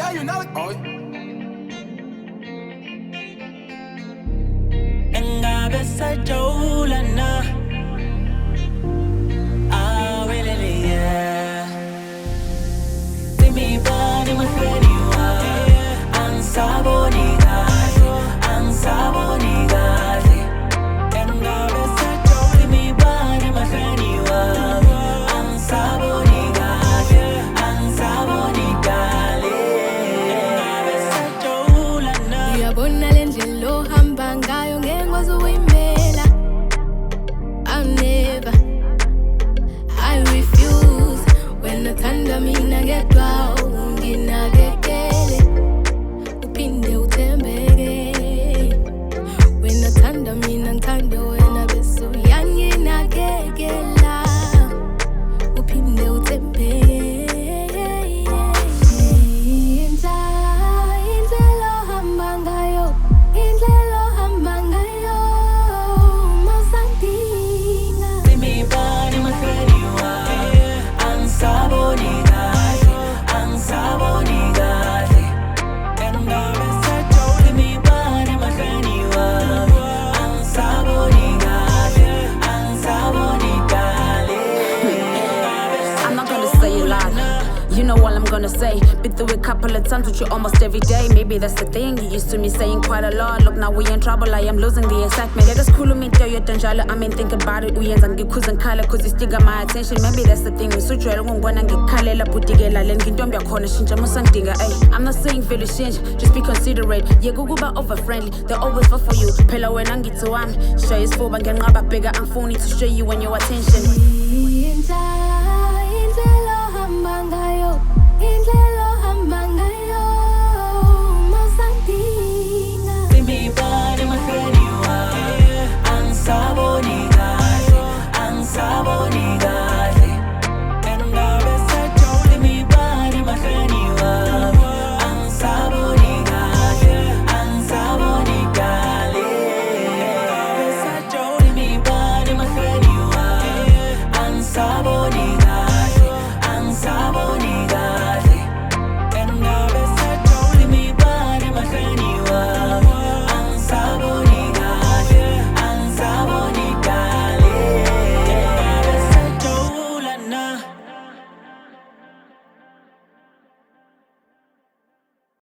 Yeah, you know it. Oh. Engabe sajolana. Ah, really, yeah. Simi bani mafeni wa. Ansaboni gazi, ansaboni gazi. Engabe sajolana. Simi bani mafeni wa. Ansaboni gazi, ansaboni gazi. Engabe sajolana. Uyabona le ndlela ohamba ngayo ngeke ngikwazi ukuyimela. I refuse. When uthanda mina ngedwa unginakekele. Uphinde uthembeke. When uthanda mina ngithande wena bese uyanginakekela. Uphinde uthembeke. Indlela ohamba ngayo, indlela ohamba ngayo, masandinga. Simi bani mafeni wa. Ansaboni gazi, ansaboni gazi. Engabe sajolana. Simi bani mafeni wa. Ansaboni gazi, ansaboni gazi. I'm not gonna say a lot. You know all I'm gonna say. Been through a couple of times with you almost every day. Maybe that's the thing. You used to me saying quite a lot. Look, now we in trouble. I am losing the excitement. Yeah, that's cool. Me tell you danjalo. I mean, think about it. Uyenza ngikhuza ngikhala cause you still got my attention. Maybe that's the thing. Usujwayele ukungibona ngikhalela bhutikela le ngintombi yakhona shintsha musangidinga. I'm not saying vele change. Just be considerate. Yeah, kukuba over friendly. They always fall for you. Phela wena ngithi wami. Show isifuba ngenqaba bheka angifuni to show you when your attention.